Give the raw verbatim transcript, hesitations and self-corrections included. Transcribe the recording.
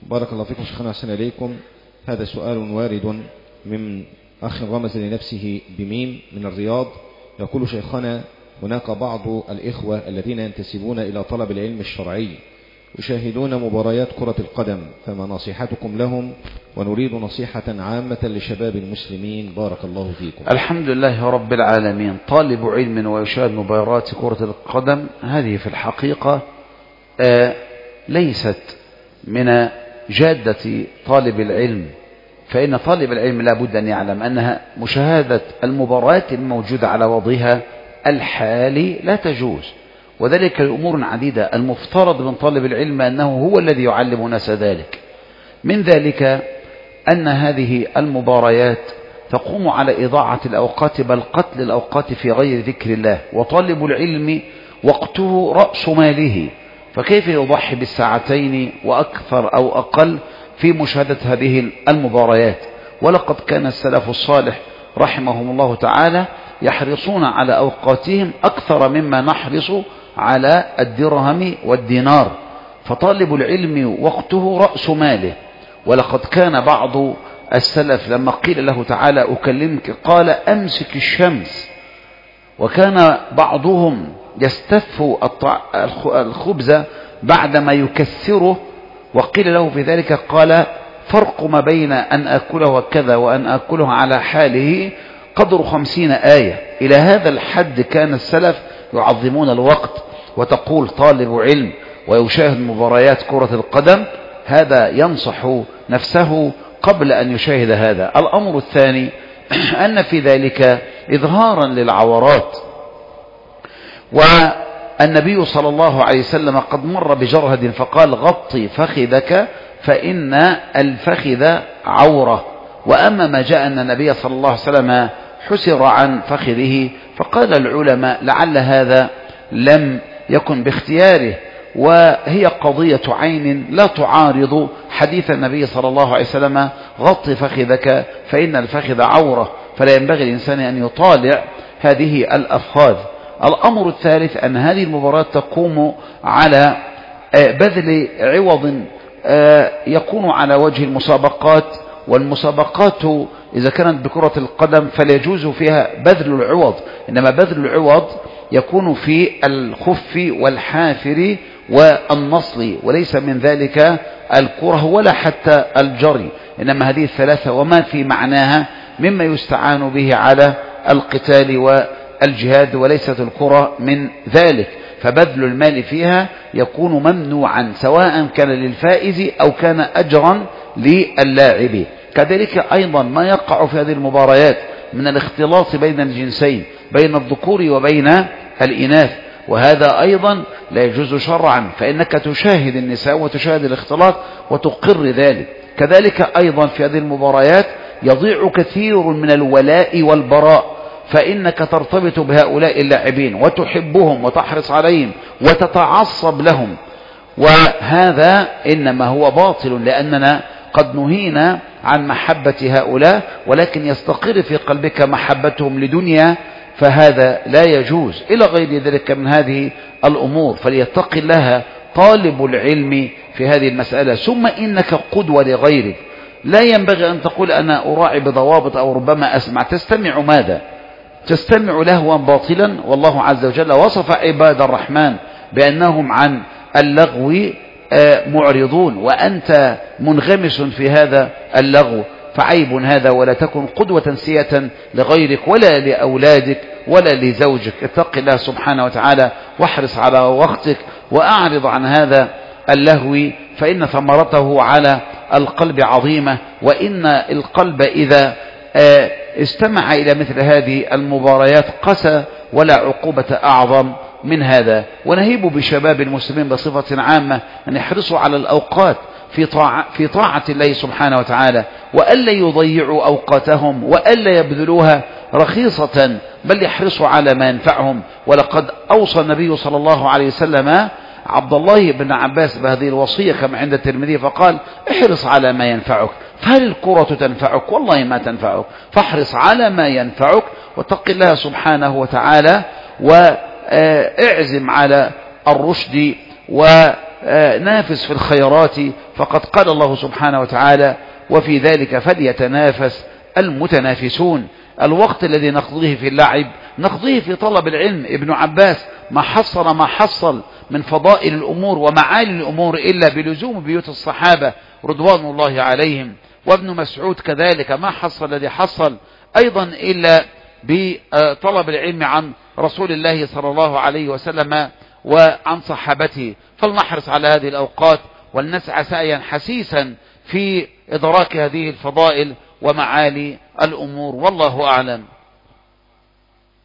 بارك الله فيكم شيخنا وحسن إليكم. هذا سؤال وارد من أخ رمز لنفسه بميم من الرياض، يقول شيخنا: هناك بعض الإخوة الذين ينتسبون إلى طلب العلم الشرعي يشاهدون مباريات كرة القدم، فما نصيحتكم لهم؟ ونريد نصيحة عامة لشباب المسلمين بارك الله فيكم. الحمد لله رب العالمين. طالب علم ويشاهد مباريات كرة القدم هذه في الحقيقة آه ليست من جادة طالب العلم، فإن طالب العلم لا بد أن يعلم أنها مشاهدة المباريات الموجودة على وضعها الحالي لا تجوز، وذلك لأمور عديدة. المفترض من طالب العلم أنه هو الذي يعلم الناس ذلك. من ذلك أن هذه المباريات تقوم على إضاعة الأوقات بل قتل الأوقات في غير ذكر الله، وطالب العلم وقته رأس ماله، فكيف يضحي بالساعتين وأكثر أو أقل في مشاهدة هذه المباريات؟ ولقد كان السلف الصالح رحمهم الله تعالى يحرصون على أوقاتهم أكثر مما نحرص على الدرهم والدينار، فطالب العلم وقته رأس ماله. ولقد كان بعض السلف لما قيل له تعالى أكلمك قال أمسك الشمس، وكان بعضهم يستف الخبز بعدما يكسره، وقيل له في ذلك قال فرق ما بين أن أكله كذا وأن أكله على حاله قدر خمسين آية. إلى هذا الحد كان السلف يعظمون الوقت. وتقول طالب علم ويشاهد مباريات كرة القدم، هذا ينصح نفسه قبل أن يشاهد هذا. الأمر الثاني أن في ذلك إظهارا للعورات، والنبي صلى الله عليه وسلم قد مر بجرهد فقال غطي فخذك فإن الفخذ عورة. وأما ما جاء أن النبي صلى الله عليه وسلم حسر عن فخذه، فقال العلماء لعل هذا لم يكن باختياره، وهي قضية عين لا تعارض حديث النبي صلى الله عليه وسلم غطي فخذك فإن الفخذ عورة، فلا ينبغي الإنسان أن يطالع هذه الأفخاذ. الأمر الثالث أن هذه المباراة تقوم على بذل عوض يكون على وجه المسابقات، والمسابقات إذا كانت بكرة القدم فلا يجوز فيها بذل العوض، إنما بذل العوض يكون في الخف والحافر والنصل، وليس من ذلك الكره ولا حتى الجري، إنما هذه الثلاثة وما في معناها مما يستعان به على القتال والجهاد، وليست الكرة من ذلك. فبذل المال فيها يكون ممنوعا سواء كان للفائز أو كان أجرا للاعب. كذلك أيضا ما يقع في هذه المباريات من الاختلاط بين الجنسين، بين الذكور وبين الإناث، وهذا أيضا لا يجوز شرعا، فإنك تشاهد النساء وتشاهد الاختلاط وتقر ذلك. كذلك أيضا في هذه المباريات يضيع كثير من الولاء والبراء، فإنك ترتبط بهؤلاء اللاعبين وتحبهم وتحرص عليهم وتتعصب لهم، وهذا إنما هو باطل، لأننا قد نهينا عن محبة هؤلاء، ولكن يستقر في قلبك محبتهم لدنيا، فهذا لا يجوز إلى غير ذلك من هذه الأمور. فليتق الله طالب العلم في هذه المسألة. ثم إنك قدوة لغيرك، لا ينبغي أن تقول أنا أراعي بضوابط أو ربما أسمع. تستمع ماذا؟ تستمع لهوا باطلا، والله عز وجل وصف عباد الرحمن بأنهم عن اللغو معرضون، وأنت منغمس في هذا اللغو، فعيب هذا. ولا تكن قدوة سيئة لغيرك ولا لأولادك ولا لزوجك. اتق الله سبحانه وتعالى واحرص على وقتك وأعرض عن هذا اللهو، فإن ثمرته على القلب عظيمة، وإن القلب إذا استمع إلى مثل هذه المباريات قسى، ولا عقوبة أعظم من هذا. ونهيب بشباب المسلمين بصفة عامة أن يحرصوا على الأوقات في طاعة, في طاعة الله سبحانه وتعالى، وألا يضيعوا أوقاتهم وألا يبذلوها رخيصة، بل يحرصوا على ما ينفعهم. ولقد أوصى النبي صلى الله عليه وسلم عبد الله بن عباس بهذه الوصية كما عند الترمذي، فقال احرص على ما ينفعك. فهل الكرة تنفعك؟ والله ما تنفعك، فاحرص على ما ينفعك واتق الله سبحانه وتعالى، واعزم على الرشد و ونافس في الخيرات، فقد قال الله سبحانه وتعالى وفي ذلك فليتنافس المتنافسون. الوقت الذي نقضيه في اللعب نقضيه في طلب العلم. ابن عباس ما حصل ما حصل من فضائل الأمور ومعالي الأمور إلا بلزوم بيوت الصحابة رضوان الله عليهم، وابن مسعود كذلك ما حصل الذي حصل أيضا إلا بطلب العلم عن رسول الله صلى الله عليه وسلم وعن صحابته. فلنحرص على هذه الأوقات ولنسعى سعيا حسيسا في إدراك هذه الفضائل ومعالي الأمور، والله أعلم.